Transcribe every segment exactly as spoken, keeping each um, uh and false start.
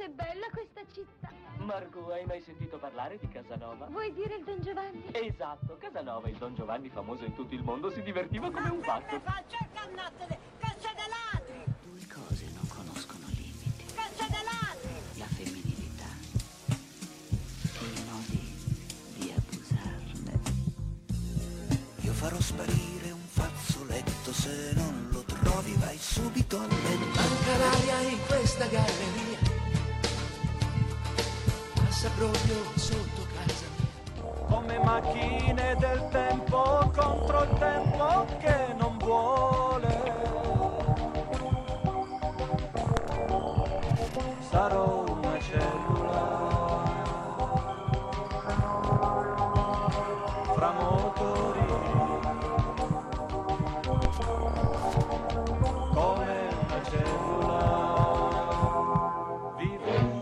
Quanto è bella questa città. Margot, hai mai sentito parlare di Casanova? Vuoi dire il Don Giovanni? Esatto, Casanova, il Don Giovanni famoso in tutto il mondo, si divertiva come un pazzo. Faccia cannattele, caccia da ladri! Due cose non conoscono limiti. Caccia da ladri! La femminilità e i modi di abusarne. Io farò sparire un fazzoletto, se non lo trovi vai subito a letto. Manca l'aria in questa galleria, passa proprio sotto casa mia. Come macchine del tempo contro il tempo che non vuole. Sarò una cellula fra motori. Come una cellula vivo.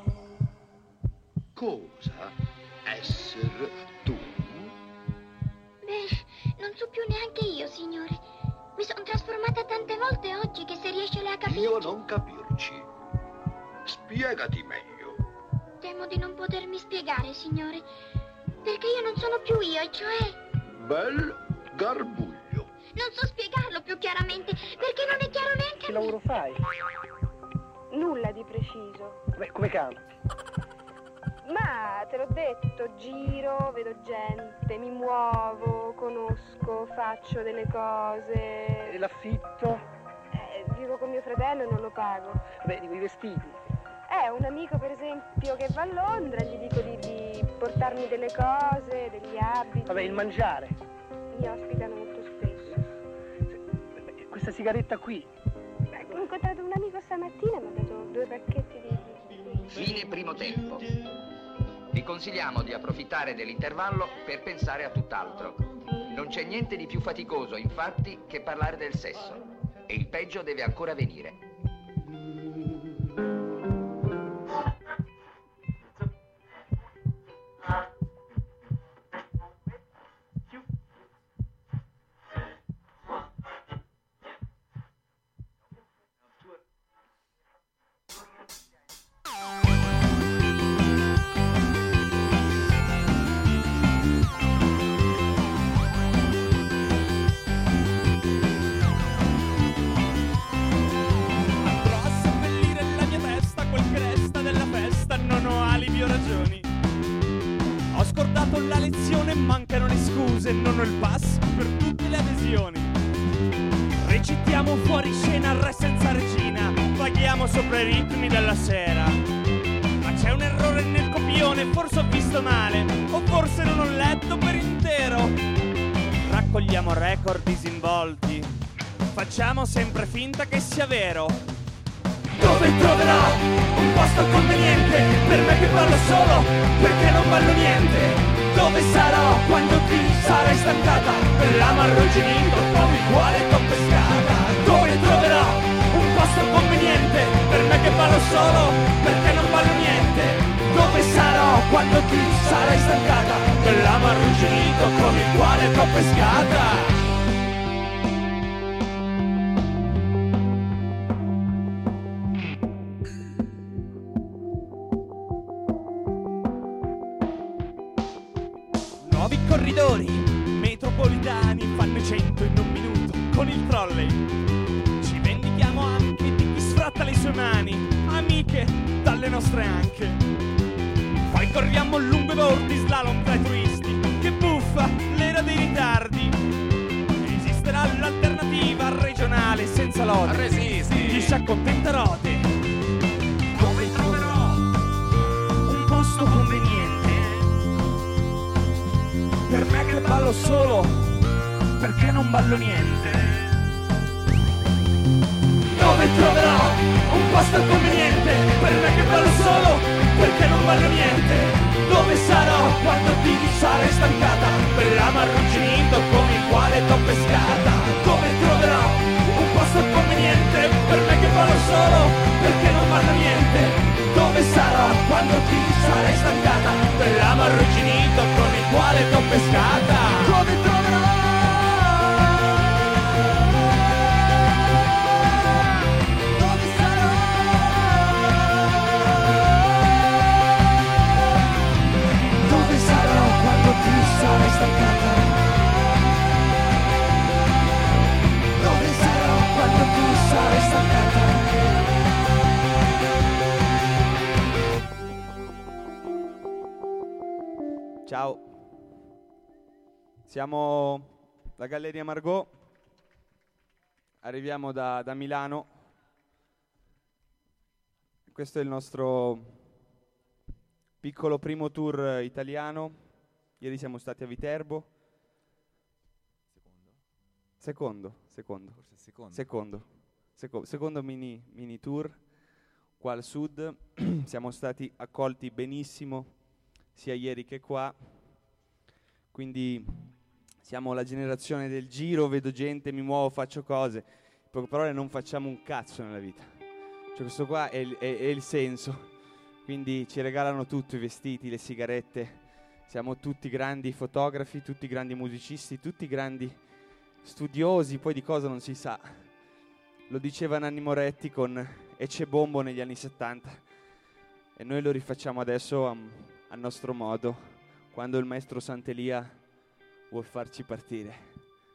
Cosa? Essere tu? Beh, non so più neanche io, signore. Mi sono trasformata tante volte oggi che se riesce lei a capirci... Io non capirci. Spiegati meglio. Temo di non potermi spiegare, signore. Perché io non sono più io, e cioè... Bel garbuglio. Non so spiegarlo più chiaramente, perché non è chiaro neanche Che a me. lavoro fai? Nulla di preciso. Beh, come campi? Ma te l'ho detto, giro, vedo gente, mi muovo, conosco, faccio delle cose. E l'affitto? Eh, vivo con mio fratello e non lo pago. Beh, dico i vestiti. Eh, un amico per esempio che va a Londra, gli dico di, di portarmi delle cose, degli abiti. Vabbè, il mangiare. Mi ospitano molto spesso. Beh, questa sigaretta qui. Beh, ho incontrato un amico stamattina e mi ha dato due pacchetti di... Fine primo tempo. Vi consigliamo di approfittare dell'intervallo per pensare a tutt'altro. Non c'è niente di più faticoso, infatti, che parlare del sesso. E il peggio deve ancora venire. La lezione, mancano le scuse, non ho il pass per tutte le adesioni. Recitiamo fuori scena, re senza regina, paghiamo sopra i ritmi della sera. Ma c'è un errore nel copione, forse ho visto male, o forse non ho letto per intero. Raccogliamo record disinvolti, facciamo sempre finta che sia vero. Dove troverò un posto conveniente per me che parlo solo, perché non ballo niente? Dove sarò quando ti sarai stancata per l'amarroginito come il cuore t'ho pescata? Dove troverò un posto conveniente per me che ballo solo, perché non ballo niente? Dove sarò quando ti sarai stancata per l'amarroginito come il cuore t'ho pescata? Corridori metropolitani fanno i cento in un minuto con il trolley. Ci vendichiamo anche di chi sfratta le sue mani, amiche dalle nostre anche. Poi corriamo lungo i bordi slalom tra i turisti, che buffa l'era dei ritardi. Esisterà l'alternativa regionale senza lode, resisti, chi si accontenterò te. Dove troverò un posto conveniente per me che ballo solo, perché non ballo niente? Dove troverò un posto conveniente per me che ballo solo, perché non ballo niente? Dove sarò quando ti sarai stancata per l'amarroginito con il quale t'ho pescata? Dove troverò un posto conveniente per me che ballo solo, perché non ballo niente? Dove sarò quando ti sarai stancata per l'amarroginito con il quale t'ho pescata? Dove troverò? Dove sarò? Siamo la Galleria Margot, arriviamo da, da Milano. Questo è il nostro piccolo primo tour italiano. Ieri siamo stati a Viterbo. Secondo, secondo, Forse secondo. secondo, secondo, secondo mini, mini tour qua al sud. Siamo stati accolti benissimo sia ieri che qua, quindi siamo la generazione del giro, vedo gente, mi muovo, faccio cose. In poche parole, non facciamo un cazzo nella vita. Cioè questo qua è il, è, è il senso. Quindi ci regalano tutto, i vestiti, le sigarette. Siamo tutti grandi fotografi, tutti grandi musicisti, tutti grandi studiosi, poi di cosa non si sa. Lo diceva Nanni Moretti con Ecce Bombo negli anni settanta. E noi lo rifacciamo adesso a, a nostro modo, quando il maestro Sant'Elia vuol farci partire.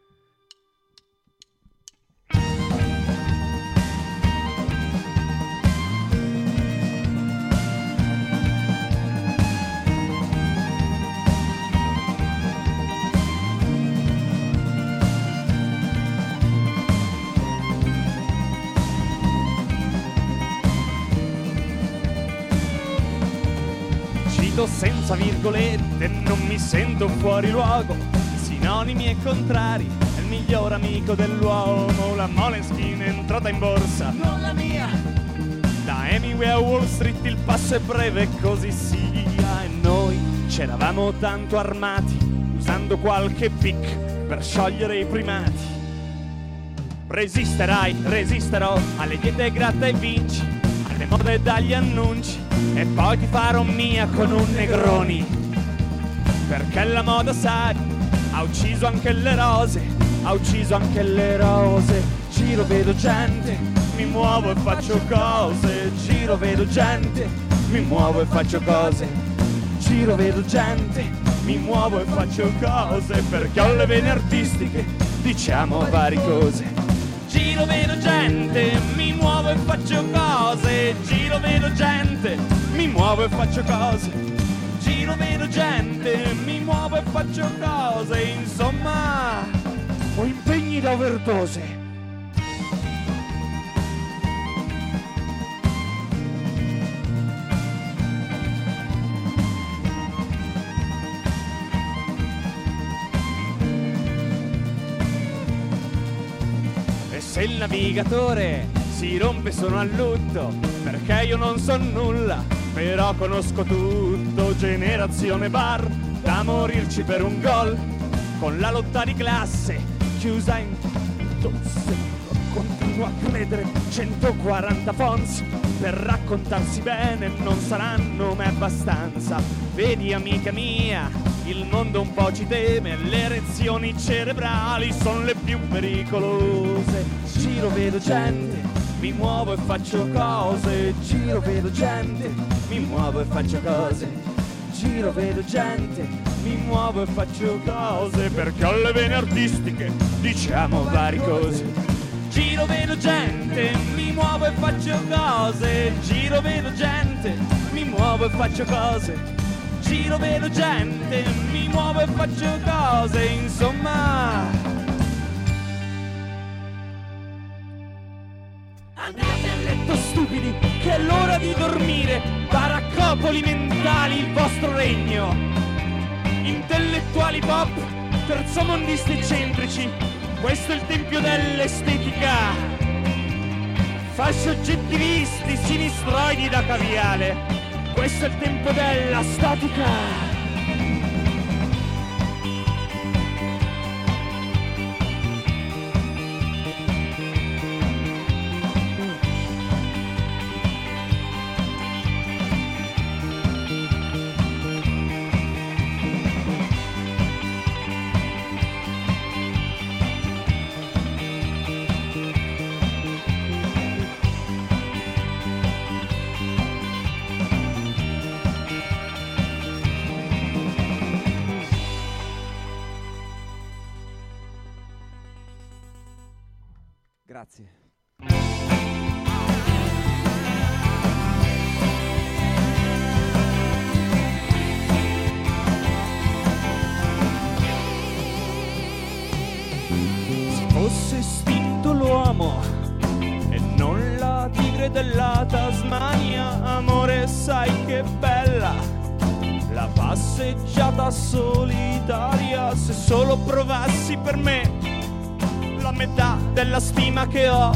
Senza virgolette, non mi sento fuori luogo. Sinonimi e contrari, è il miglior amico dell'uomo. La Moleskine è entrata in borsa, non la mia. Da Hemingway a Wall Street il passo è breve, così sia. E noi c'eravamo tanto armati, usando qualche pic per sciogliere i primati. Resisterai, resisterò alle diete gratta e vinci, alle mode e dagli annunci, e poi ti farò mia con un Negroni. Perché la moda, sai, ha ucciso anche le rose, ha ucciso anche le rose. Giro, vedo gente, mi muovo e faccio cose. Giro, vedo gente, mi muovo e faccio cose. Giro, vedo gente, mi muovo e faccio cose. Perché ho le vene artistiche, diciamo varie cose. Giro, vedo gente, mi muovo e faccio cose. Giro, vedo gente, mi muovo e faccio cose. Giro, vedo gente, mi muovo e faccio cose. Insomma, ho impegni da overdose. Se il navigatore si rompe sono a lutto, perché io non so nulla, però conosco tutto. Generazione bar, da morirci per un gol, con la lotta di classe chiusa in tosse. Continuo a credere, centoquaranta fonts per raccontarsi bene non saranno mai abbastanza. Vedi amica mia, il mondo un po' ci teme, le erezioni cerebrali sono le più pericolose. Giro, vedo gente, mi muovo e faccio cose. Giro, vedo gente, mi muovo e faccio cose. Giro, vedo gente, mi muovo e faccio cose. Perché ho le vene artistiche, diciamo varie cose. Giro, vedo gente, mi muovo e faccio cose. Giro, vedo gente, mi muovo e faccio cose. Giro, vedo gente, mi muovo e faccio cose. Insomma, andate a letto stupidi, che è l'ora di dormire. Baraccopoli mentali, il vostro regno. Intellettuali pop, terzomondisti eccentrici, questo è il tempio dell'estetica. Fasci oggettivisti, sinistroidi da caviale, questo è il tempo della statica. Grazie. Se fosse estinto l'uomo e non la tigre della Tasmania, amore, sai che bella la passeggiata solitaria. Se solo provassi per me la metà della stima che ho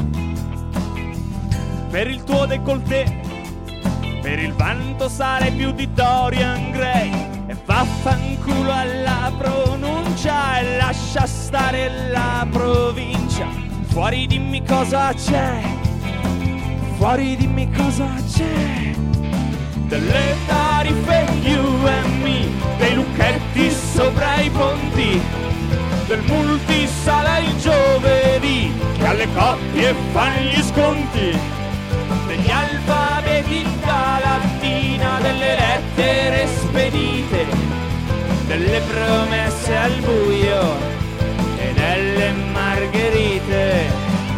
per il tuo décolleté, per il vanto sarei più di Dorian Gray. E vaffanculo alla pronuncia e lascia stare la provincia. Fuori dimmi cosa c'è, fuori dimmi cosa c'è. Delle tariffe you and me, dei lucchetti sopra i ponti, del multisala il giovedì che alle coppie fa gli sconti, degli alfabeti da lattina, delle lettere spedite, delle promesse al buio e delle margherite.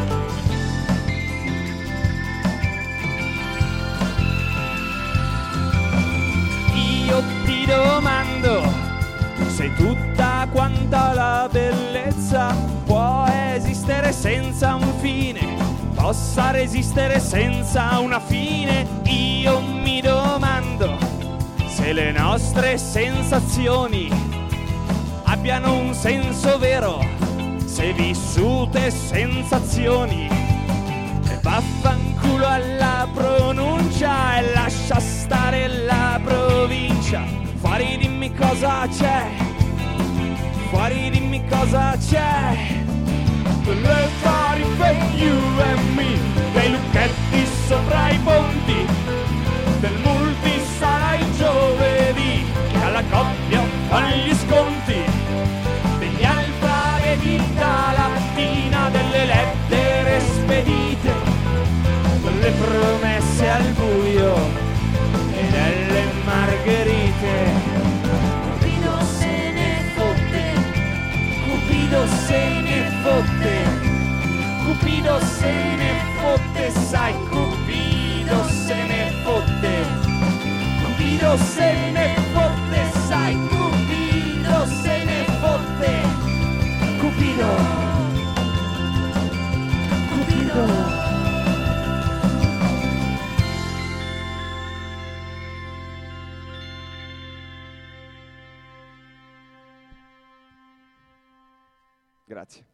Io ti domando, sei tutta quanta la bellezza può esistere senza un fine, possa resistere senza una fine. Io mi domando se le nostre sensazioni abbiano un senso vero, se vissute sensazioni. E vaffanculo alla pronuncia e lascia stare la provincia. Fuori dimmi cosa c'è, fuori dimmi cosa c'è. Le tariffe you and me, dei lucchetti sopra i ponti, del multisala il giovedì che alla coppia fa gli sconti, degli alfabeti da lattina, delle lettere spedite, delle promesse al buio e delle margherite. Cupido se ne fotte, Cupido se ne fotte, Cupido se ne fotte, sai, Cupido se ne fotte, Cupido se ne fotte, sai, Cupido se ne fotte, Cupido, Cupido. Grazie.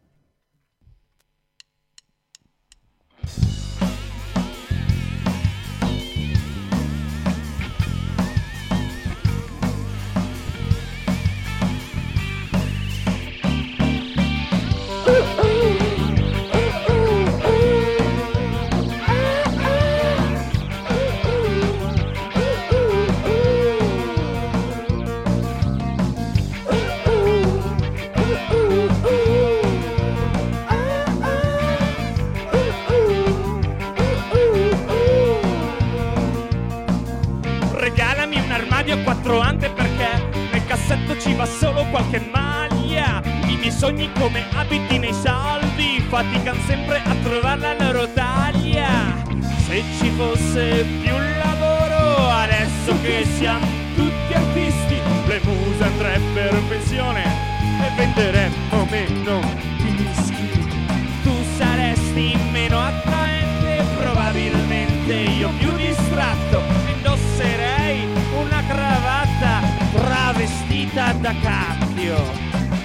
Regalami un armadio a quattro ante perché nel cassetto ci va solo qualche maglia. I miei sogni come abiti nei saldi faticano sempre a trovare la loro taglia. Se ci fosse più lavoro adesso che siamo tutti artisti, le muse andrebbero in pensione e venderemmo meno dischi. Tu saresti meno attraente, probabilmente io più distratto. Indosserei una cravatta travestita da cacchio.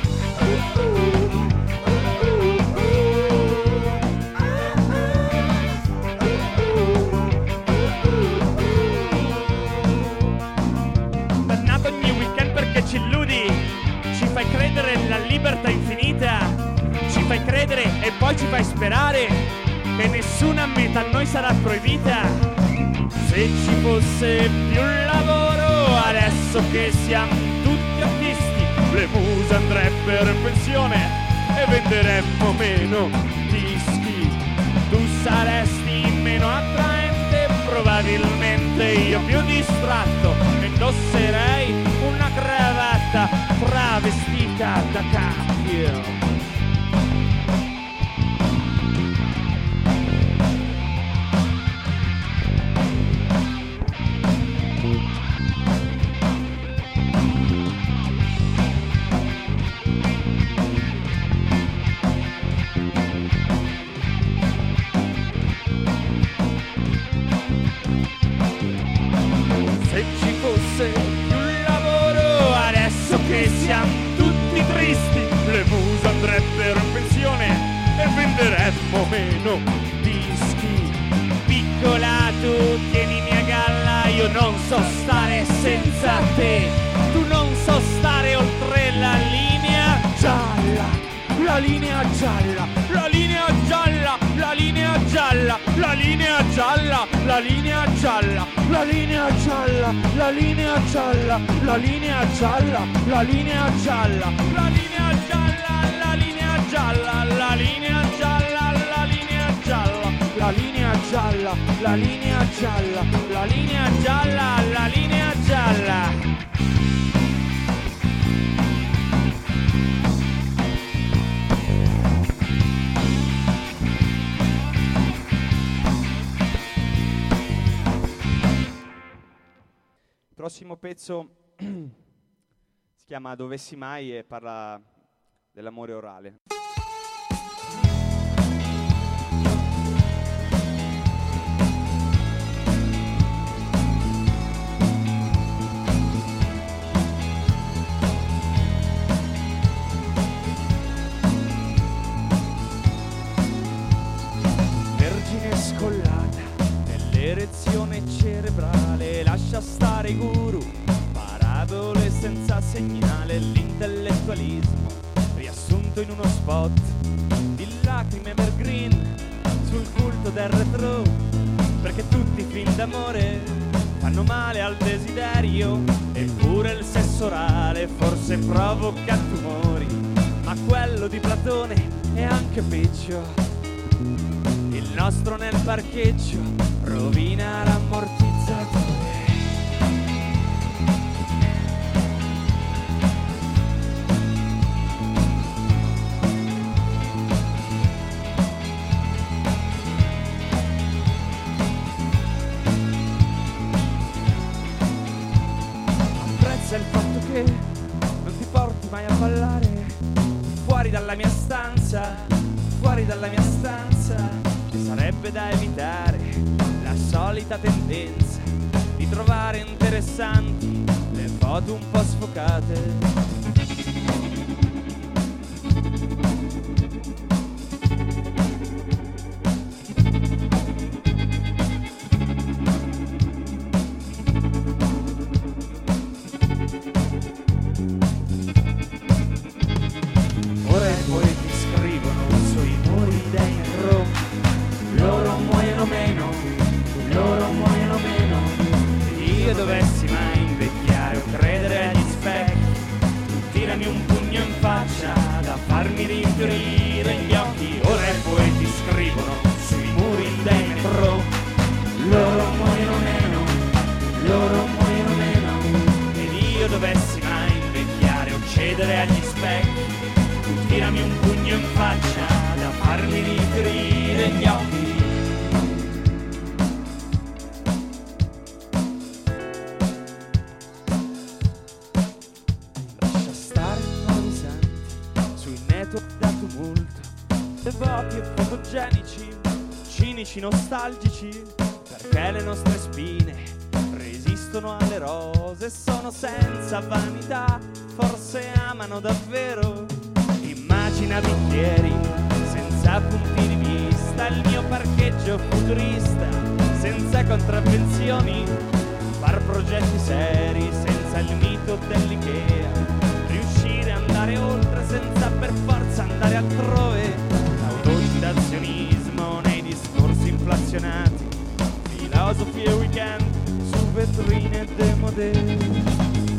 Dannato ogni weekend perché ci illudi, ci fai credere nella libertà infinita, ci fai credere e poi ci fai sperare che nessuna meta a noi sarà proibita. Se ci fosse più lavoro adesso che siamo tutti artisti, le muse andrebbero in pensione e venderemmo meno dischi. Tu saresti meno attraente, probabilmente io più distratto. Indosserei una cravatta travestita da cacchio. fosse più lavoro. Adesso che siamo tutti tristi, le muse andrebbero in pensione e venderemmo meno dischi. Piccola, tu tienimi a galla, io non so stare senza te. Tu non so stare oltre la linea gialla. La linea gialla, la linea gialla, la linea gialla, la linea gialla, la linea gialla, la linea gialla, la linea gialla, la linea gialla, la linea gialla, la linea gialla, la linea gialla, la linea gialla, la linea gialla, la linea gialla, la linea gialla, la linea gialla, la linea gialla. Il prossimo pezzo si chiama Dovessi mai e parla dell'amore orale. Vergine scollata nell'erezione cerebrale, lascia stare i guru, parabole senza segnale, l'intellettualismo riassunto in uno spot di lacrime evergreen sul culto del retro, perché tutti i film d'amore fanno male al desiderio, eppure il sesso orale forse provoca tumori, ma quello di Platone è anche peggio. Il nostro nel parcheggio rovina l'ammortizzatore. Apprezza il fatto che non ti porti mai a ballare fuori dalla mia stanza, fuori dalla mia stanza. Sarebbe da evitare la solita tendenza di trovare interessanti le foto un po' sfocate. Ora i poeti scrivono sui muri dei metro, loro muoiono meno, loro muoiono meno. Se io dovessi mai invecchiare o credere agli specchi, tirami un pugno in faccia da farmi rinfiorire gli occhi. Ora i poeti scrivono sui muri dei metro, loro muoiono meno, loro muoiono meno. Ed io dovessi mai invecchiare o cedere agli specchi, tirami un pugno in faccia da farmi rinfiorire gli occhi. Devoti e fotogenici, cinici, nostalgici, perché le nostre spine resistono alle rose, sono senza vanità, forse amano davvero. Immagina bicchieri senza punti di vista, il mio parcheggio futurista senza contravvenzioni, far progetti seri senza il mito dell'Ikea, riuscire ad andare oltre senza per forza andare altrove. Autocitazionismo nei discorsi inflazionati, filosofi e weekend su vetrine demodè.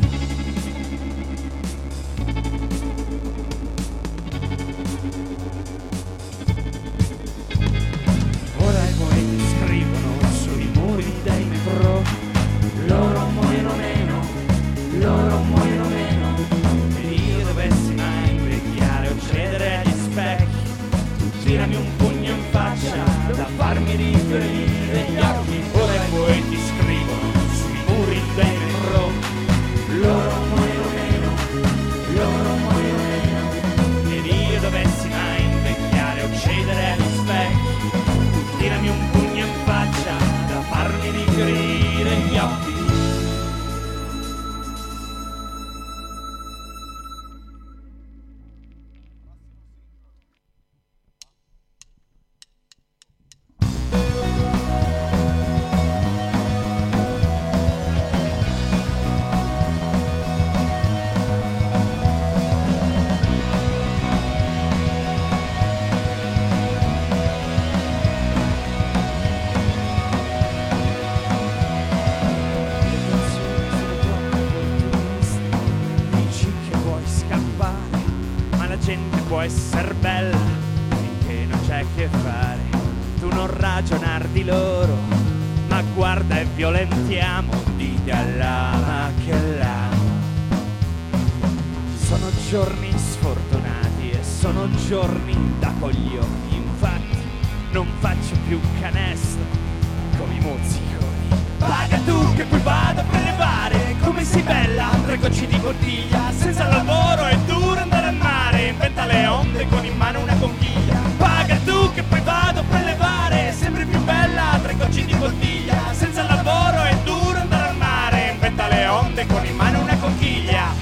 Ora i poeti scrivono sui muri dei metro, loro muoiono meno, loro muoiono meno. Se io dovessi mai invecchiare o cedere agli specchi, tirami un pugno in faccia da farmi riferire gli occhi. Ora i poeti scrivono sui muri dei metro, esser bella finché non c'è che fare. Tu non ragionar di loro, ma guarda e violentiamo, dite all'ama che l'amo. Sono giorni sfortunati e sono giorni da coglioni, infatti non faccio più canestro come i mozziconi. Paga tu che poi vado a prelevare, come sei bella, tre gocce di bottiglia, senza lavoro è duro andare al mare, inventa le onde con in mano una conchiglia. Paga tu che poi vado a prelevare, sempre più bella, tre gocce di bottiglia, senza lavoro è duro andare al mare, inventa le onde con in mano una conchiglia.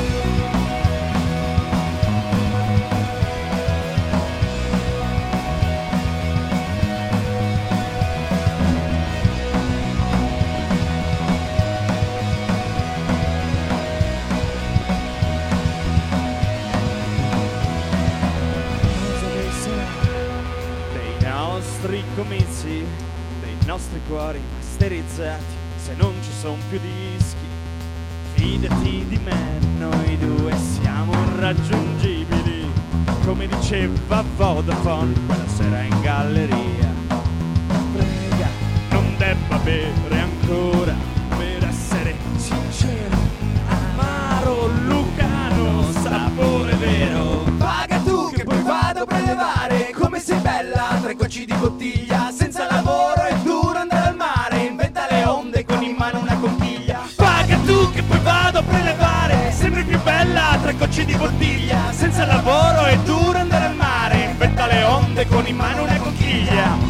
Comizi dei nostri cuori masterizzati, se non ci sono più dischi, fidati di me, noi due siamo irraggiungibili, come diceva Vodafone quella sera in galleria. Prega, non debba bere ancora per essere sincero, amaro, lucano, sapore vero. Paga tu che poi vado a prelevare, come sei bella, tre gocce di bottiglia, senza lavoro è duro andare al mare, inventa le onde con in mano una conchiglia. Paga tu che poi vado a prelevare, sempre più bella, tre gocce di bottiglia, senza lavoro è duro andare al mare, inventa le onde con in mano una conchiglia.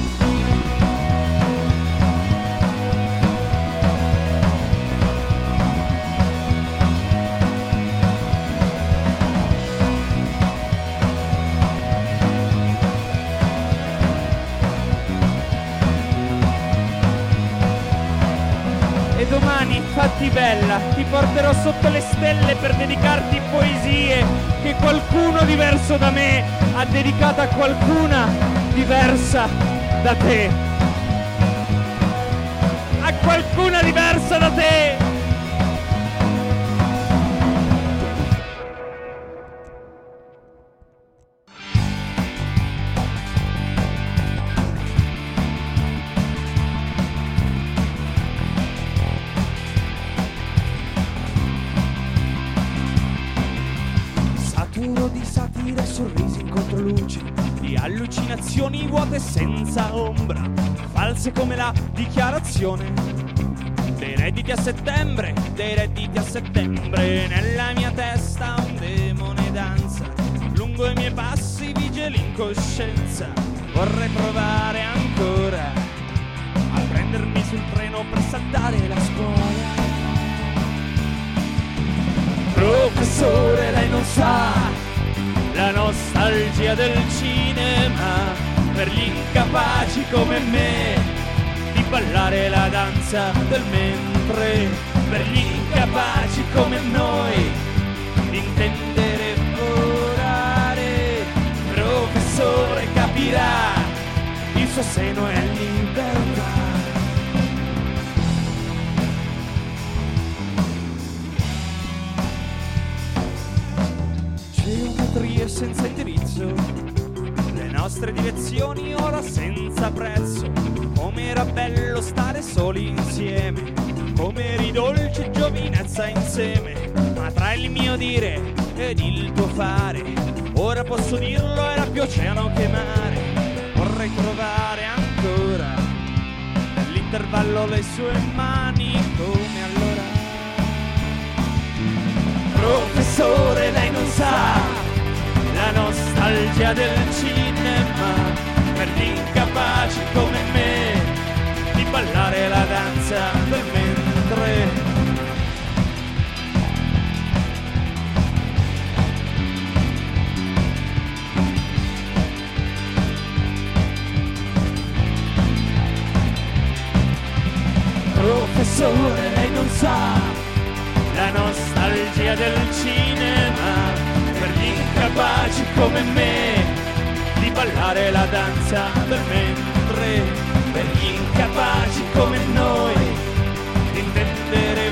Domani fatti bella, ti porterò sotto le stelle per dedicarti poesie che qualcuno diverso da me ha dedicato a qualcuna diversa da te. A qualcuna diversa da te. Di satire, sorrisi in controluce, di allucinazioni vuote senza ombra, false come la dichiarazione dei redditi a settembre, dei redditi a settembre. Nella mia testa un demone danza, lungo i miei passi vige l'incoscienza. Vorrei provare ancora a prendermi sul treno per saltare la scuola. Professore, lei non sa la nostalgia del cinema, per gli incapaci come me, di ballare la danza del mentre, per gli incapaci come noi, di intendere volare. Professore capirà, il suo seno è libertà. Geometrie senza indirizzo, le nostre direzioni ora senza prezzo. Come era bello stare soli insieme, come eri dolce giovinezza insieme. Ma tra il mio dire ed il tuo fare, ora posso dirlo, era più oceano che mare. Vorrei trovare ancora nell'intervallo le sue mani come allora. Professore, lei non sa la nostalgia del cinema, per gli incapaci come me, di ballare la danza del mentre. Professore, lei non sa la nostalgia del cinema, per gli incapaci come me, di ballare la danza del mentre, per gli incapaci come noi, di intendere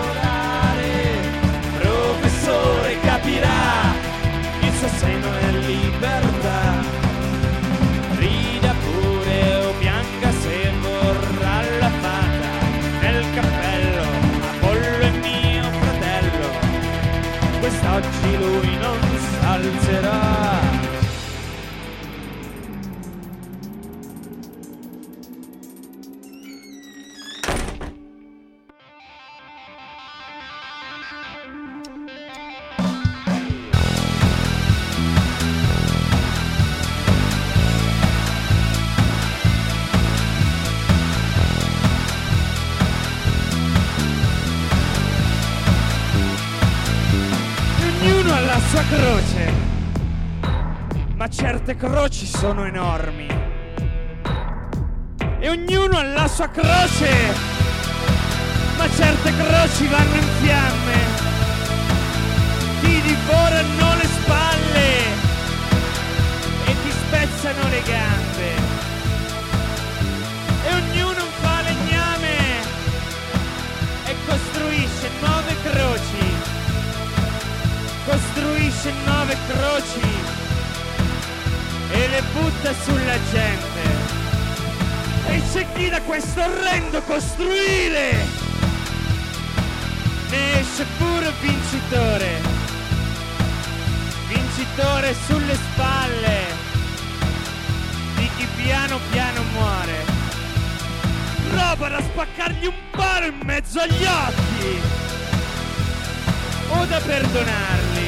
volare. Professore capirà, il suo seno è lì. libertà. Rida pure o pianga se vorrà la fata. Nel cappello Apollo è mio fratello, quest'oggi lui non s'alzerà. Ognuno ha la sua croce, ma certe croci sono enormi. E ognuno ha la sua croce, ma certe croci vanno in fiamme, ti divorano le spalle e ti spezzano le gambe. E ognuno fa legname e costruisce nuove croci. Costruisce nuove croci e le butta sulla gente. E c'è chi da questo orrendo costruire ne esce pure vincitore. Vincitore sulle spalle di chi piano piano muore. Roba da spaccargli un palo in mezzo agli occhi o da perdonarli,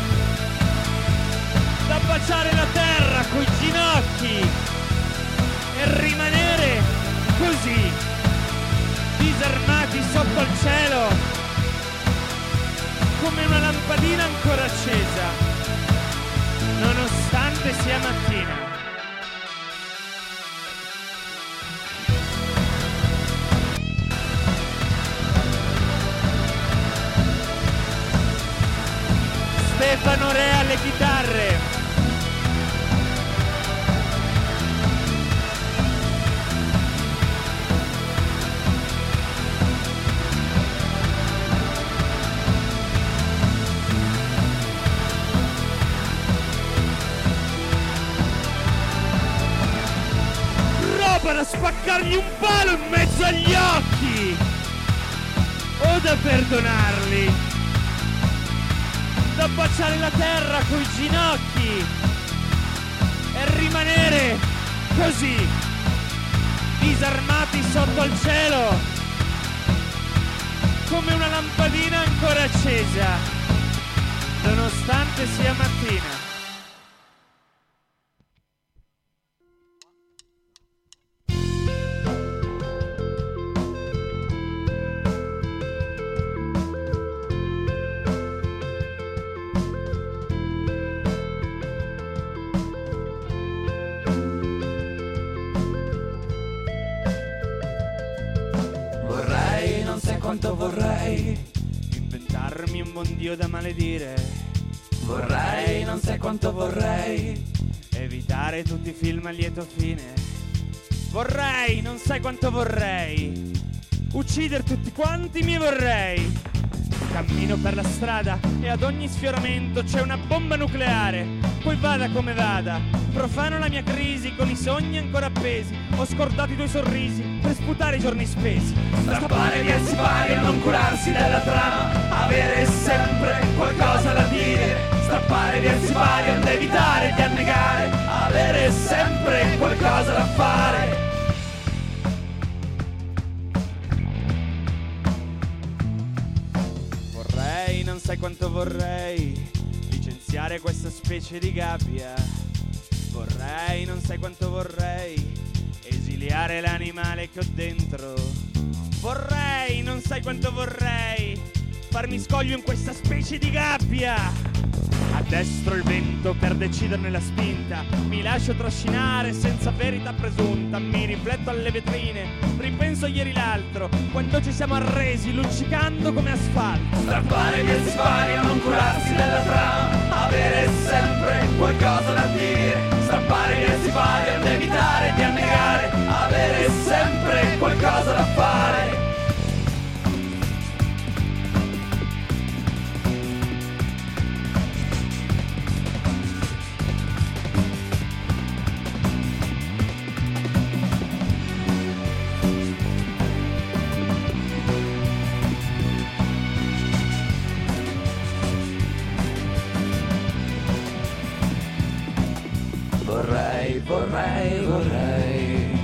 da baciare la terra coi ginocchi e rimanere così, disarmati sotto il cielo, come una lampadina ancora accesa, nonostante sia mattina. Stefano Re alle chitarre. Roba da spaccargli un palo in mezzo agli occhi o da perdonarli, da baciare la terra coi ginocchi e rimanere così, disarmati sotto il cielo, come una lampadina ancora accesa, nonostante sia mattina. Quanto vorrei inventarmi un buon Dio da maledire. Vorrei, non sai quanto vorrei evitare tutti i film a lieto fine. Vorrei, non sai quanto vorrei uccidere tutti quanti mi vorrei. Cammino per la strada e ad ogni sfioramento c'è una bomba nucleare. Poi vada come vada, profano la mia crisi con i sogni ancora appesi. Ho scordato i tuoi sorrisi per sputare i giorni spesi. Strappare via il sipario, non curarsi della trama, avere sempre qualcosa da dire. Strappare via il sipario, non evitare di annegare, avere sempre qualcosa da fare. Vorrei, non sai quanto vorrei licenziare questa specie di gabbia. Vorrei, non sai quanto vorrei esiliare l'animale che ho dentro. Vorrei, non sai quanto vorrei farmi scoglio in questa specie di gabbia. A destro il vento per deciderne la spinta, mi lascio trascinare senza verità presunta. Mi rifletto alle vetrine, ripenso a ieri l'altro, quando ci siamo arresi luccicando come asfalto. Strappare via il sipario, non curarsi della trama, avere sempre qualcosa da dire. Strappare via il sipario, non evitare di annegare, avere sempre qualcosa da fare. Vorrei, vorrei, vorrei.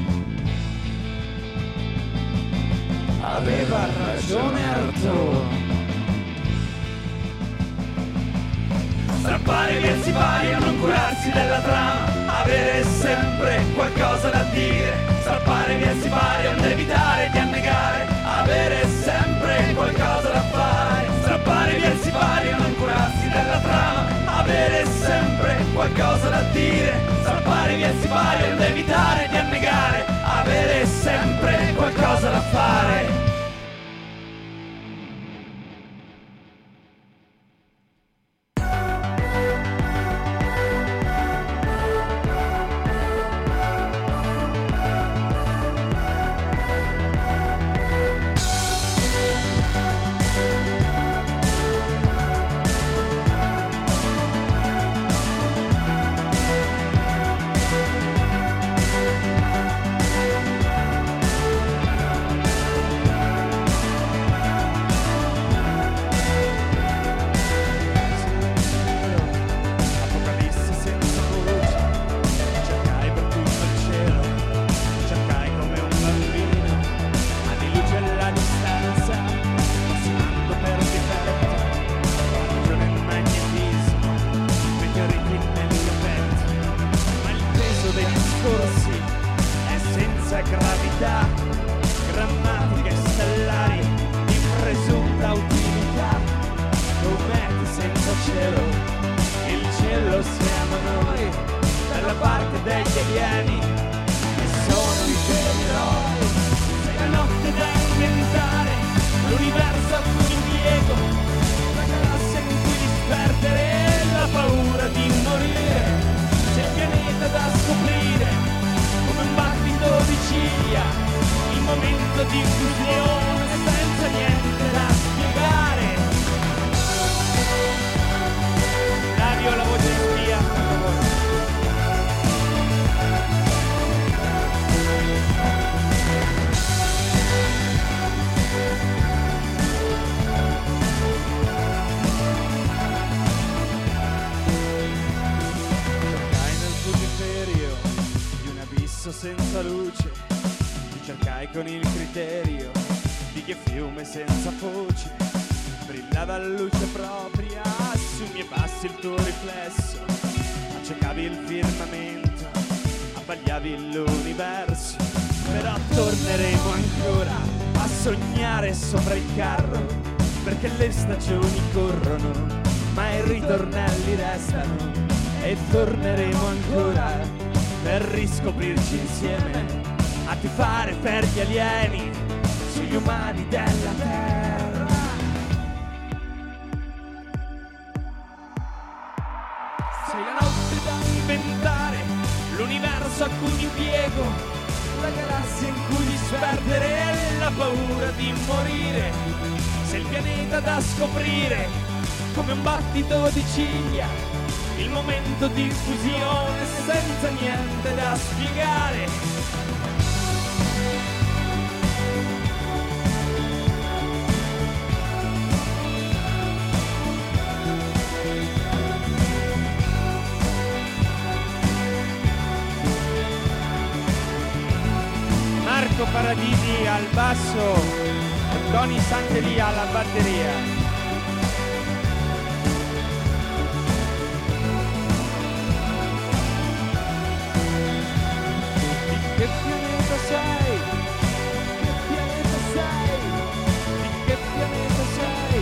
Aveva ragione Artù. Strappare via il sipario, non curarsi della trama, avere sempre qualcosa da dire. Strappare via il sipario, non evitare di annegare, avere sempre qualcosa da fare. Strappare via il sipario, non curarsi della trama, avere sempre qualcosa da dire. Strappare via il sipario, non evitare di annegare, avere sempre qualcosa da fare. Senza luce, ti cercai con il criterio di che fiume senza foce brillava luce propria sui miei passi il tuo riflesso, accecavi il firmamento, abbagliavi l'universo. Però torneremo ancora a sognare sopra il carro, perché le stagioni corrono ma i ritornelli restano, e torneremo ancora per riscoprirci insieme, a tifare per gli alieni sugli umani della terra. Sei la notte da inventare, l'universo a cui mi piego, la galassia in cui disperdere e la paura di morire. Sei il pianeta da scoprire come un battito di ciglia, il momento di fusione senza niente da spiegare. Marco Paradisi al basso e Tony Santelì alla batteria. Che pianeta sei? Che pianeta sei? Di che pianeta sei?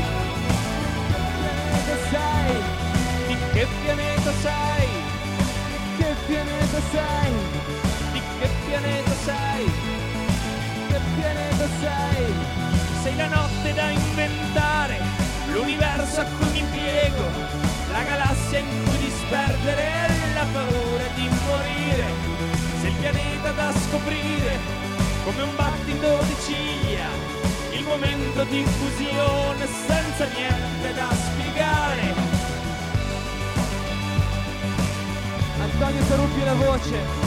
Di che pianeta sei? Di che pianeta sei? Di che pianeta sei? Che pianeta sei? Sei la notte da inventare, l'universo a cui mi piego, la galassia in cui disperdere e la paura di morire. Sei il pianeta da scoprire come un battito di ciglia, il momento di fusione senza niente da spiegare. Antonio Taruppi la voce.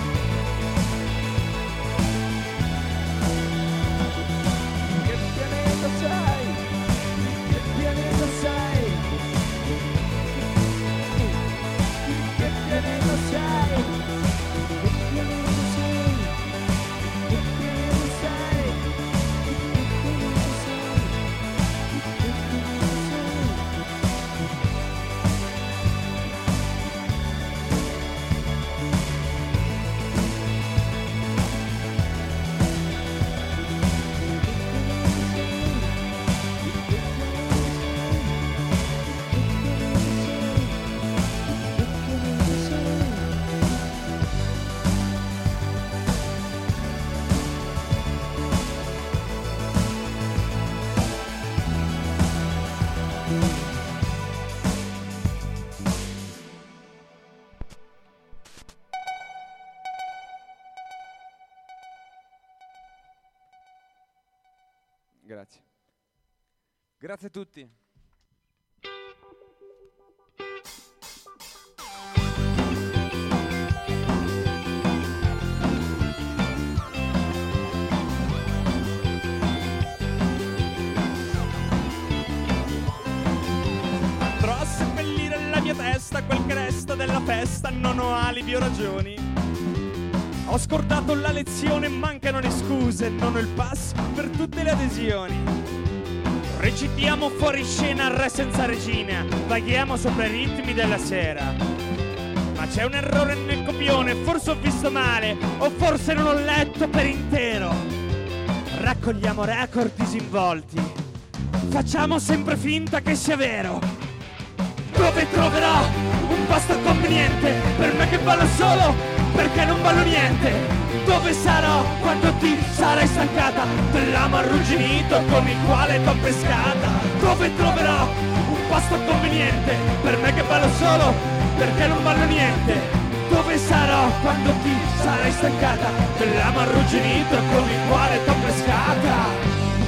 Che pianeta sei? Che pianeta sei? Che pianeta sei? grazie. Grazie a tutti. Andrò a seppellire la mia testa, quel che resta della festa, non ho alibi o ragioni. Ho scordato la lezione, mancano le scuse, non ho il pass per tutte le adesioni. Recitiamo fuori scena re senza regina, vaghiamo sopra i ritmi della sera. Ma c'è un errore nel copione, forse ho visto male, o forse non ho letto per intero. Raccogliamo record disinvolti, facciamo sempre finta che sia vero. Dove troverò un posto conveniente per me che ballo solo, perché non ballo niente? Dove sarò quando ti sarai stancata dell'amo arrugginito con il quale t'ho pescata? Dove troverò un posto conveniente per me che ballo solo, perché non ballo niente? Dove sarò quando ti sarai stancata dell'amo arrugginito con il quale t'ho pescata?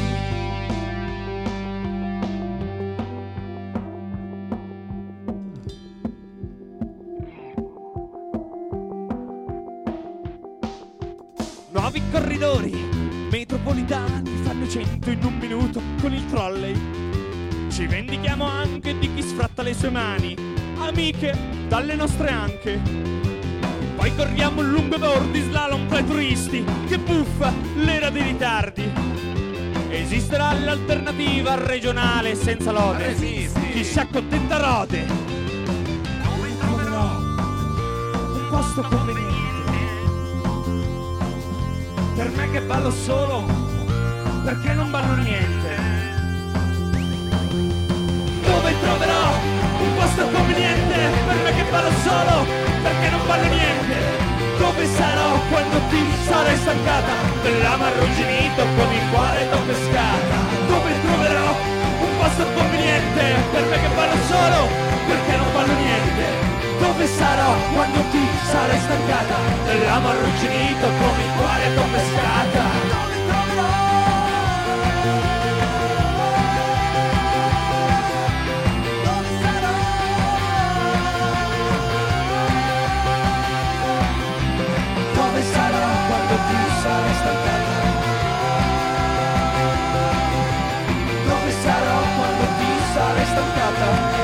Nuovi corridori metropolitani fanno cento in un minuto con il trolley. Ci vendichiamo anche di chi sfratta le sue mani, amiche dalle nostre anche. Poi corriamo un lungo tour di slalom tra i turisti, che buffa l'era dei ritardi. Esisterà l'alternativa regionale senza lode, chi si accontenta rode. Dove troverò un posto conveniente per me che ballo solo, perché non ballo niente? Dove troverò un posto conveniente per me che ballo solo, perché non ballo niente? Dove sarò quando ti sarai stancata dell'amo arrugginito con il quale t'ho pescata? Dove troverò un posto conveniente per me che ballo solo, perché non ballo niente? Dove sarò quando ti sarai stancata dell'amo arrugginito con il quale t'ho pescata? Dove troverò? Dove sarò? Dove sarò quando ti sarai stancata? Dove sarò quando ti sarai stancata?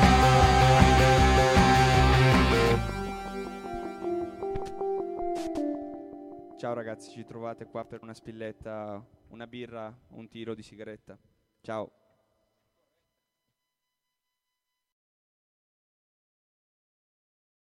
Ciao ragazzi, ci trovate qua per una spilletta, una birra, un tiro di sigaretta. Ciao.